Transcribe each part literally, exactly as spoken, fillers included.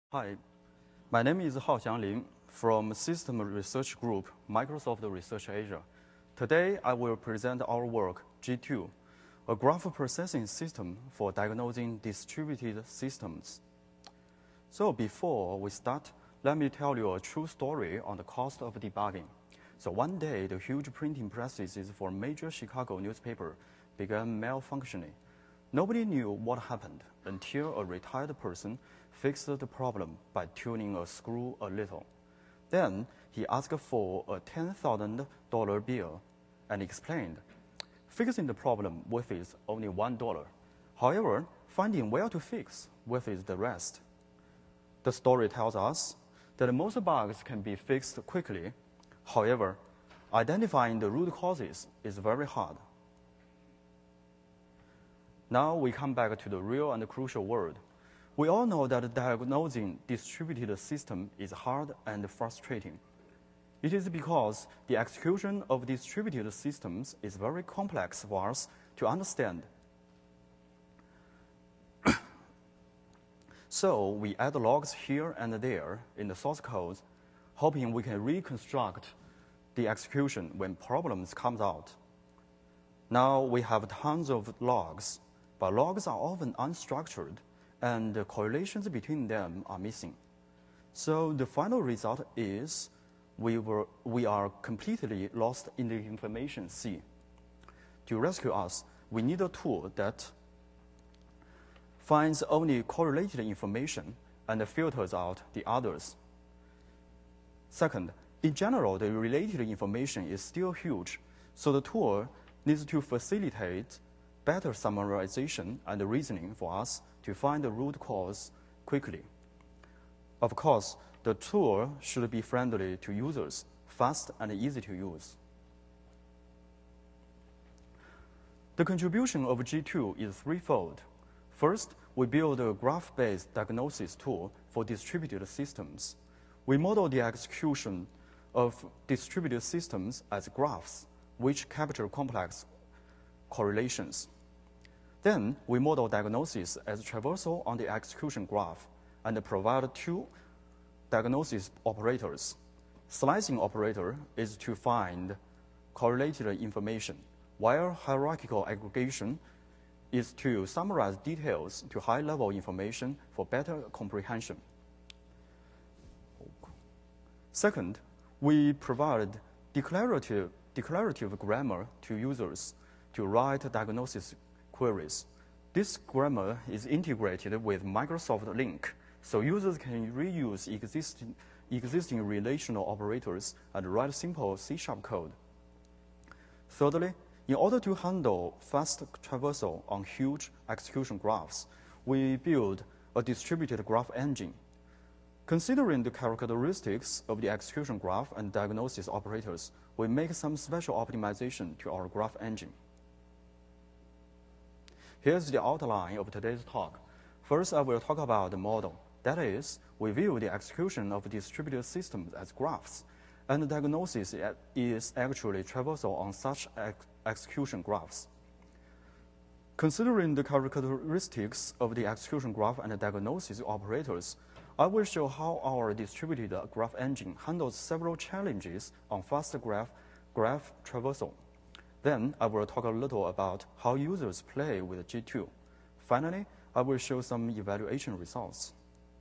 Hi, my name is Hao Xianglin from System Research Group, Microsoft Research Asia. Today, I will present our work, G two, a graph processing system for diagnosing distributed systems. So before we start, let me tell you a true story on the cost of debugging. So one day, the huge printing presses for a major Chicago newspaper began malfunctioning. Nobody knew what happened until a retired person fixed the problem by tuning a screw a little. Then he asked for a ten thousand dollar bill and explained, fixing the problem with is only one dollar. However, finding where to fix with is the rest. The story tells us that most bugs can be fixed quickly. However, identifying the root causes is very hard. Now we come back to the real and crucial world. We all know that diagnosing distributed system is hard and frustrating. It is because the execution of distributed systems is very complex for us to understand. So we add logs here and there in the source code, hoping we can reconstruct the execution when problems come out. Now we have tons of logs, but logs are often unstructured, and the correlations between them are missing. So the final result is we, were, we are completely lost in the information sea. To rescue us, we need a tool that finds only correlated information and filters out the others. Second, in general, the related information is still huge, so the tool needs to facilitate better summarization and reasoning for us to find the root cause quickly. Of course, the tool should be friendly to users, fast and easy to use. The contribution of G two is threefold. First, we build a graph-based diagnosis tool for distributed systems. We model the execution of distributed systems as graphs, which capture complex correlations. Then we model diagnosis as traversal on the execution graph and provide two diagnosis operators. Slicing operator is to find correlated information, while hierarchical aggregation is to summarize details to high-level information for better comprehension. Second, we provide declarative, declarative grammar to users to write diagnosis queries. This grammar is integrated with Microsoft Link, so users can reuse existing, existing relational operators and write simple C sharp code. Thirdly, in order to handle fast traversal on huge execution graphs, we build a distributed graph engine. Considering the characteristics of the execution graph and diagnosis operators, we make some special optimization to our graph engine. Here's the outline of today's talk. First, I will talk about the model. That is, we view the execution of distributed systems as graphs, and the diagnosis is actually traversal on such ex execution graphs. Considering the characteristics of the execution graph and the diagnosis operators, I will show how our distributed graph engine handles several challenges on fast graph, graph traversal. Then I will talk a little about how users play with G two. Finally, I will show some evaluation results.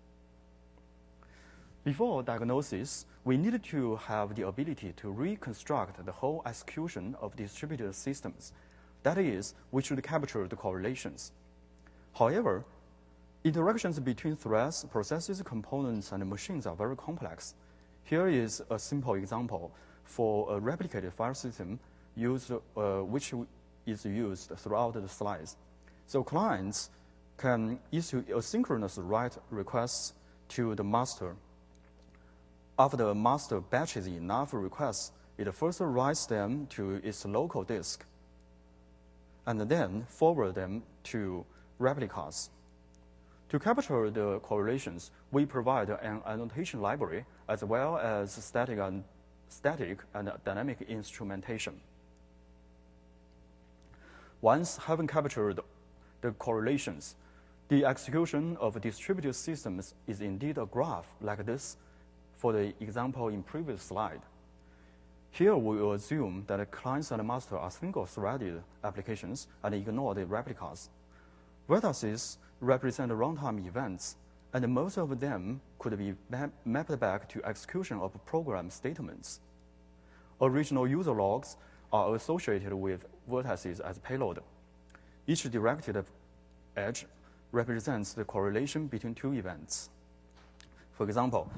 Before diagnosis, we need to have the ability to reconstruct the whole execution of distributed systems. That is, we should capture the correlations. However, interactions between threads, processes, components, and machines are very complex. Here is a simple example for a replicated file system used, uh, which is used throughout the slides. So clients can issue asynchronous write requests to the master. After the master batches enough requests, it first writes them to its local disk, and then forward them to replicas. To capture the correlations, we provide an annotation library as well as static and, static and dynamic instrumentation. Once having captured the correlations, The execution of distributed systems is indeed a graph like this for the example in previous slide. Here we will assume that the clients and master are single-threaded applications and ignore the replicas. Vertices represent runtime events, and most of them could be map mapped back to execution of program statements. Original user logs are associated with vertices as payload. Each directed edge represents the correlation between two events. For example,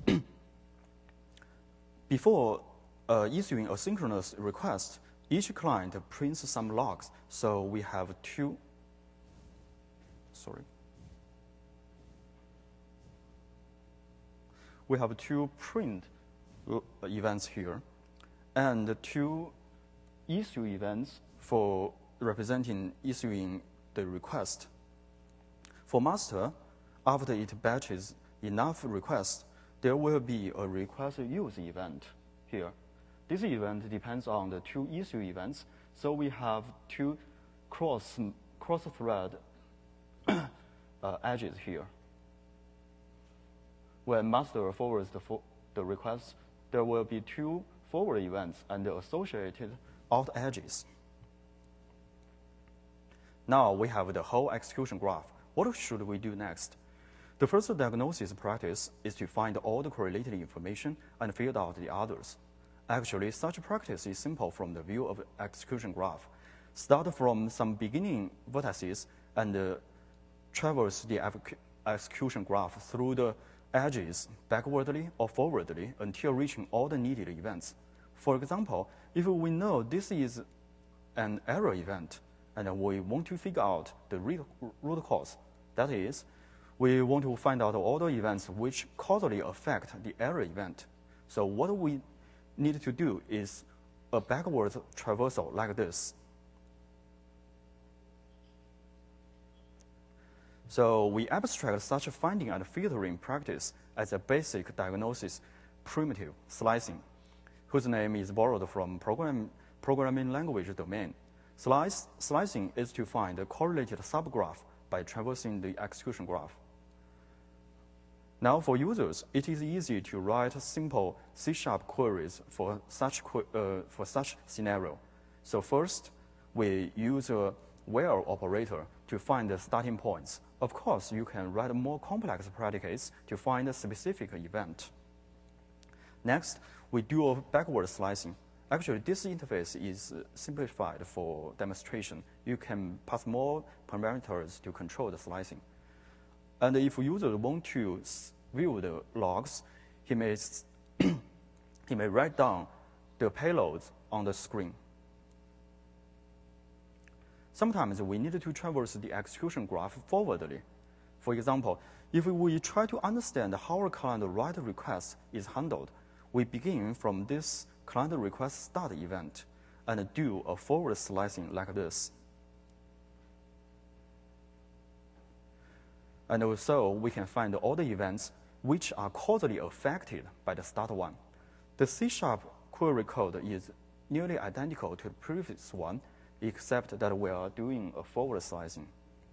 before uh, issuing a synchronous request, each client prints some logs. So we have two, sorry. We have two print events here, and two issue events for representing issuing the request. For master, after it batches enough requests, there will be a request use event here. This event depends on the two issue events, so we have two cross, cross-thread uh, edges here. When master forwards the, for the request, there will be two forward events and the associated out edges. Now we have the whole execution graph. What should we do next? The first diagnosis practice is to find all the correlated information and fill out the others. Actually, such practice is simple from the view of execution graph. Start from some beginning vertices and uh, traverse the execution graph through the edges backwardly or forwardly until reaching all the needed events. For example, if we know this is an error event and we want to figure out the root cause, that is, we want to find out all the events which causally affect the error event. So what we need to do is a backward traversal like this. So we abstract such a finding and filtering practice as a basic diagnosis primitive, slicing, whose name is borrowed from program, programming language domain. Slice, slicing is to find a correlated subgraph by traversing the execution graph. Now for users, it is easy to write simple C sharp queries for such, uh, for such scenario. So first, we use a where operator to find the starting points. Of course, you can write more complex predicates to find a specific event. Next, we do a backward slicing. Actually, this interface is simplified for demonstration. You can pass more parameters to control the slicing. And if user want to view the logs, he may, he may write down the payloads on the screen. Sometimes we need to traverse the execution graph forwardly. For example, if we try to understand how our client write request is handled, we begin from this client request start event and do a forward slicing like this. And also, we can find all the events which are causally affected by the start one. The C sharp query code is nearly identical to the previous one, except that we are doing a forward slicing.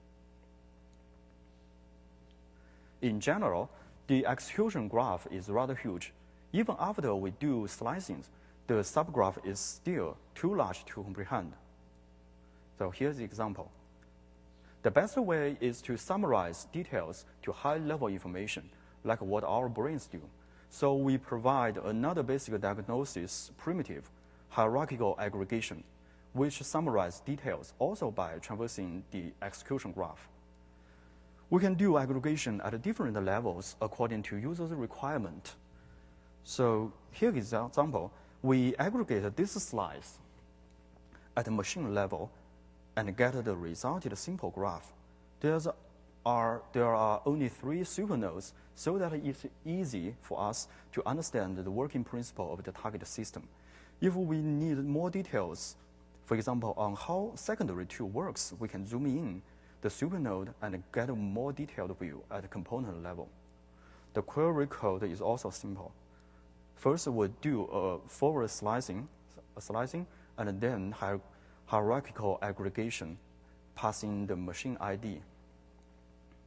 In general, the execution graph is rather huge. Even after we do slicings, the subgraph is still too large to comprehend. So here's the example. The best way is to summarize details to high-level information, like what our brains do. So we provide another basic diagnosis primitive, hierarchical aggregation, which summarizes details also by traversing the execution graph. We can do aggregation at different levels according to user's requirement. So here is an example. We aggregate this slice at the machine level and get the resulted simple graph. There's are, there are only three supernodes, so that it's easy for us to understand the working principle of the target system. If we need more details, for example, on how secondary tool works, we can zoom in the supernode and get a more detailed view at the component level. The query code is also simple. First, we'll do a forward slicing, a slicing and then hierarchical aggregation, passing the machine I D.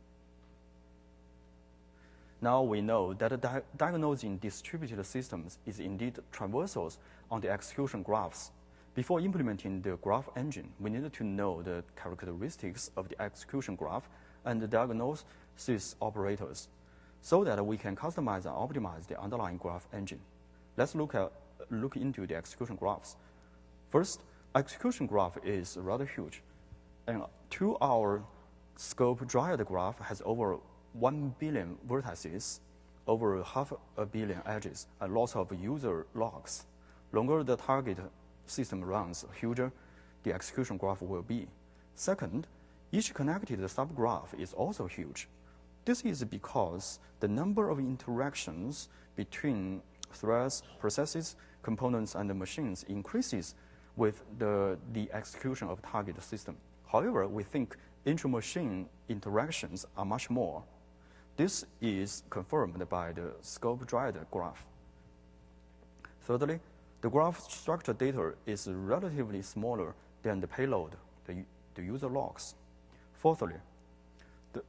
Now we know that di diagnosing distributed systems is indeed traversals on the execution graphs. Before implementing the graph engine, we need to know the characteristics of the execution graph and the diagnosis operators so that we can customize and optimize the underlying graph engine. Let's look, at, look into the execution graphs. First, execution graph is rather huge. An two-hour scope dryad graph has over one billion vertices, over half a billion edges, and lots of user logs. Longer the target system runs, huger the execution graph will be. Second, each connected subgraph is also huge. This is because the number of interactions between threads, processes, components, and machines increases with the, the execution of target system. However, we think intra-machine interactions are much more. This is confirmed by the scope dryad graph. Thirdly, the graph structure data is relatively smaller than the payload, the, the user logs. Fourthly, the,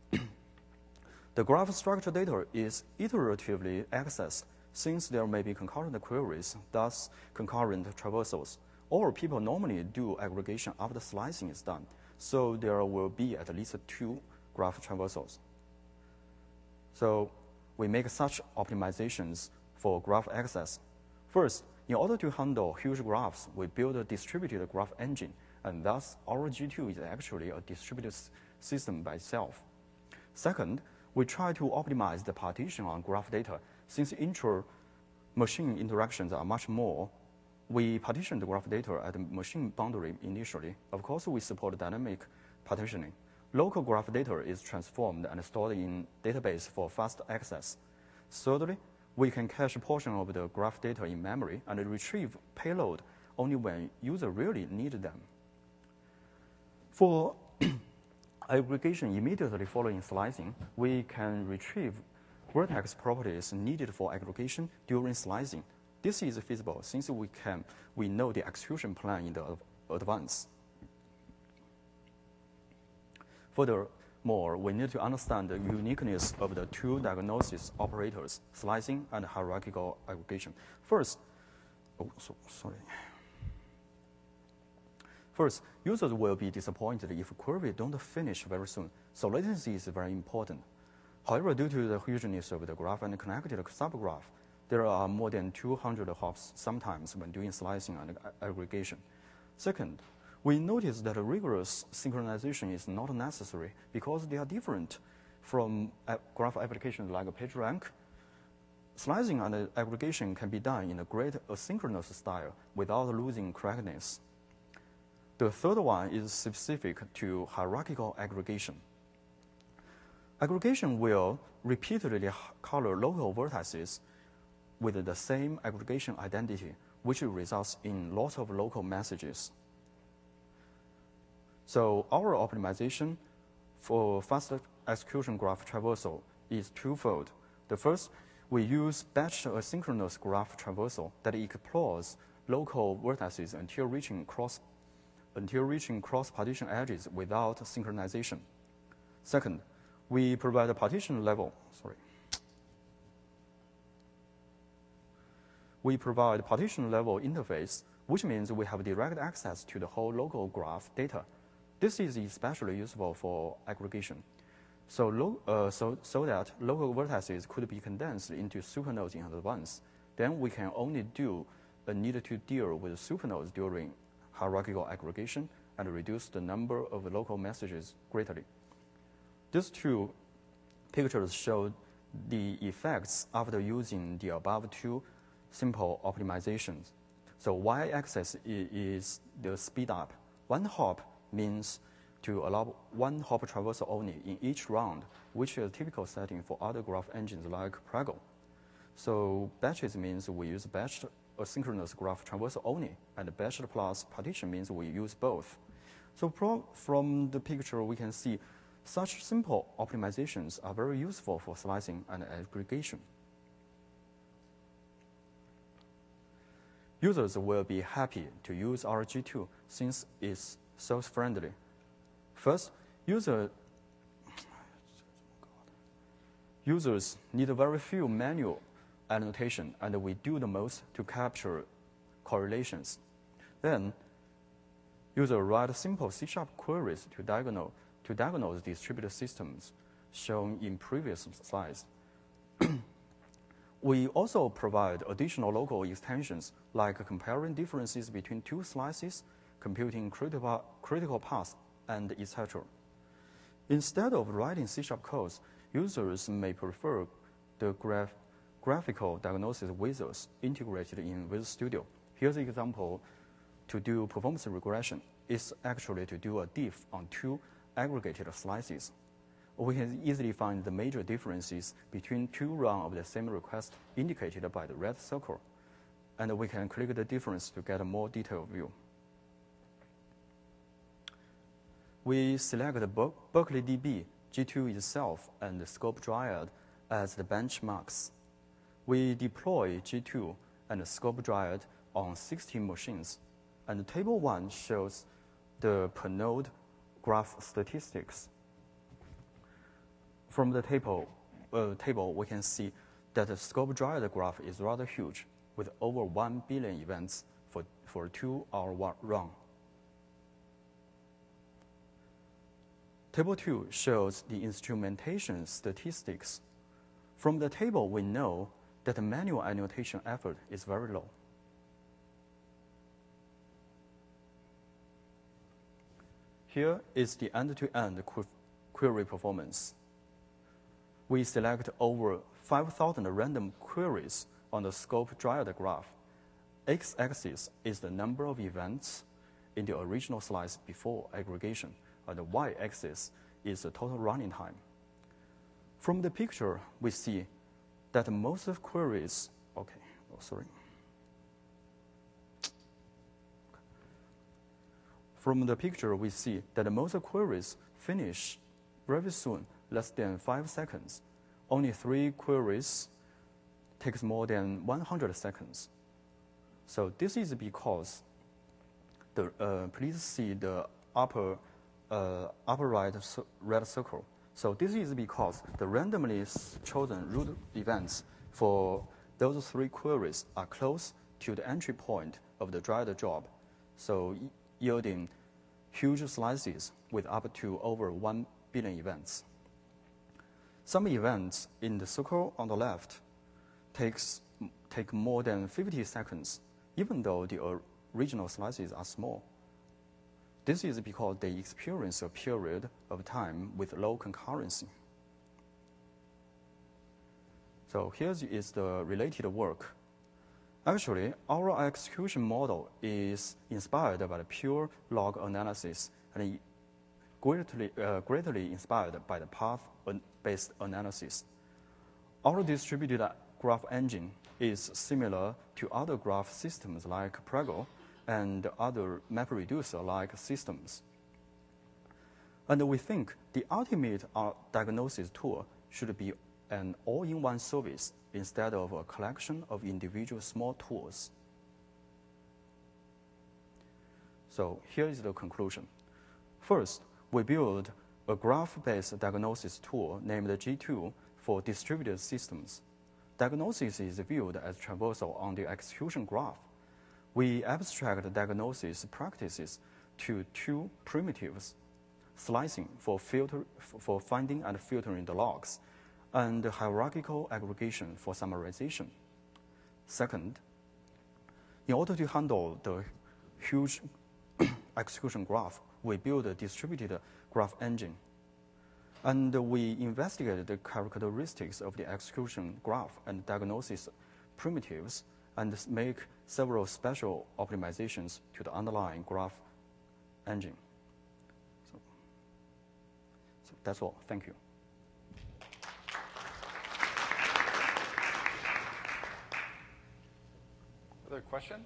the graph structure data is iteratively accessed since there may be concurrent queries, thus concurrent traversals, or people normally do aggregation after slicing is done, so there will be at least two graph traversals. So we make such optimizations for graph access. First, in order to handle huge graphs, we build a distributed graph engine, and thus our G two is actually a distributed system by itself. Second, we try to optimize the partition on graph data. Since intra-machine interactions are much more, we partition the graph data at the machine boundary initially. Of course, we support dynamic partitioning. Local graph data is transformed and stored in database for fast access. Thirdly, we can cache a portion of the graph data in memory and retrieve payload only when user really need them. For aggregation immediately following slicing, we can retrieve vertex properties needed for aggregation during slicing. This is feasible since we can we know the execution plan in the advance. Furthermore, we need to understand the uniqueness of the two diagnosis operators, slicing and hierarchical aggregation. First, oh, so, sorry. First, users will be disappointed if queries don't finish very soon, so latency is very important. However, due to the hugeness of the graph and connected subgraph, there are more than two hundred hops sometimes when doing slicing and aggregation. Second, we notice that a rigorous synchronization is not necessary because they are different from graph applications like PageRank. Slicing and aggregation can be done in a great asynchronous style without losing correctness. The third one is specific to hierarchical aggregation. Aggregation will repeatedly color local vertices with the same aggregation identity, which results in lots of local messages. So our optimization for faster execution graph traversal is twofold. The first, we use batched asynchronous graph traversal that explores local vertices until reaching cross until reaching cross-partition edges without synchronization. Second, we provide a partition level, sorry. We provide partition level interface, which means we have direct access to the whole local graph data. This is especially useful for aggregation. So, lo uh, so, so that local vertices could be condensed into supernodes in advance. Then we can only do a need to deal with supernodes during hierarchical aggregation and reduce the number of local messages greatly. These two pictures show the effects after using the above two simple optimizations. So y-axis is the speed up. One hop means to allow one hop traversal only in each round, which is a typical setting for other graph engines like Prego. So batches means we use batched asynchronous graph traversal only, and batched plus partition means we use both. So from the picture, we can see such simple optimizations are very useful for slicing and aggregation. Users will be happy to use our G two since it's so friendly. First, user, Users need very few manual annotation, and we do the most to capture correlations. Then, user write simple C sharp queries to diagnose, to diagnose distributed systems shown in previous slides. We also provide additional local extensions like comparing differences between two slices, computing critical, critical paths, and et cetera. Instead of writing C sharp codes, users may prefer the graph, graphical diagnosis wizards integrated in Visual Studio. Here's an example to do performance regression. It's actually to do a diff on two aggregated slices. We can easily find the major differences between two runs of the same request indicated by the red circle. And we can click the difference to get a more detailed view. We select Berkeley D B, G two itself, and Scope Dryad as the benchmarks. We deploy G two and Scope Dryad on sixteen machines. And table one shows the per node graph statistics. From the table, uh, table, we can see that the Scope Dryad graph is rather huge, with over one billion events for, for a two-hour run. Table two shows the instrumentation statistics. From the table, we know that the manual annotation effort is very low. Here is the end-to-end qu query performance. We select over five thousand random queries on the Scope Dryad graph. X-axis is the number of events in the original slice before aggregation, and the y-axis is the total running time. From the picture, we see that most of queries, okay, oh, sorry. From the picture, we see that most queries finish very soon, less than five seconds. Only three queries takes more than one hundred seconds. So this is because the uh, please see the upper uh, upper right red circle. So this is because the randomly chosen root events for those three queries are close to the entry point of the Dryad job, so yielding huge slices with up to over one billion events. Some events in the circle on the left takes, take more than fifty seconds, even though the original slices are small. This is because they experience a period of time with low concurrency. So here is the related work. Actually, our execution model is inspired by the pure log analysis and greatly, uh, greatly inspired by the path-based analysis. Our distributed graph engine is similar to other graph systems like Prego and other MapReduce-like systems. And we think the ultimate diagnosis tool should be an all-in-one service instead of a collection of individual small tools. So here is the conclusion. First, we build a graph-based diagnosis tool named G two for distributed systems. Diagnosis is viewed as traversal on the execution graph. We abstract diagnosis practices to two primitives: slicing for, filter, for finding and filtering the logs, and hierarchical aggregation for summarization. Second, in order to handle the huge execution graph, we build a distributed graph engine. And we investigate the characteristics of the execution graph and diagnosis primitives and make several special optimizations to the underlying graph engine. So, so that's all. Thank you. Other questions?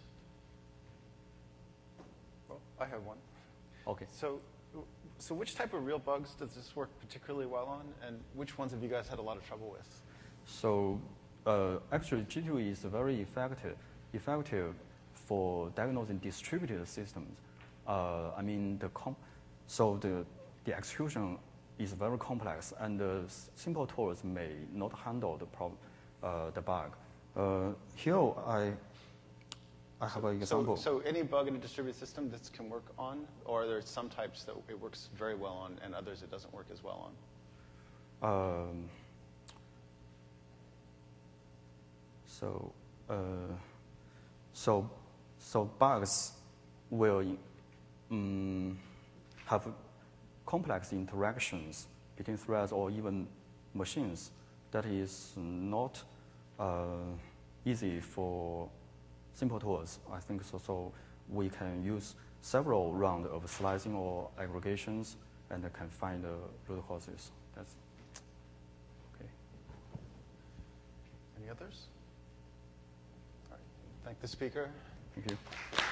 Well, I have one. Okay. So, so which type of real bugs does this work particularly well on, and which ones have you guys had a lot of trouble with? So, uh, actually, G two is very effective, effective for diagnosing distributed systems. Uh, I mean, the comp so the the execution is very complex, and uh, simple tools may not handle the problem, uh, the bug. Uh, here, I, I have an example. So, so any bug in a distributed system this can work on, or are there some types that it works very well on, and others it doesn't work as well on? Um, so, uh, so, so bugs will um, have complex interactions between threads or even machines that is not uh, easy for simple tools. I think so. So we can use several rounds of slicing or aggregations and can find the root causes. That's okay. Any others? All right. Thank the speaker. Thank you.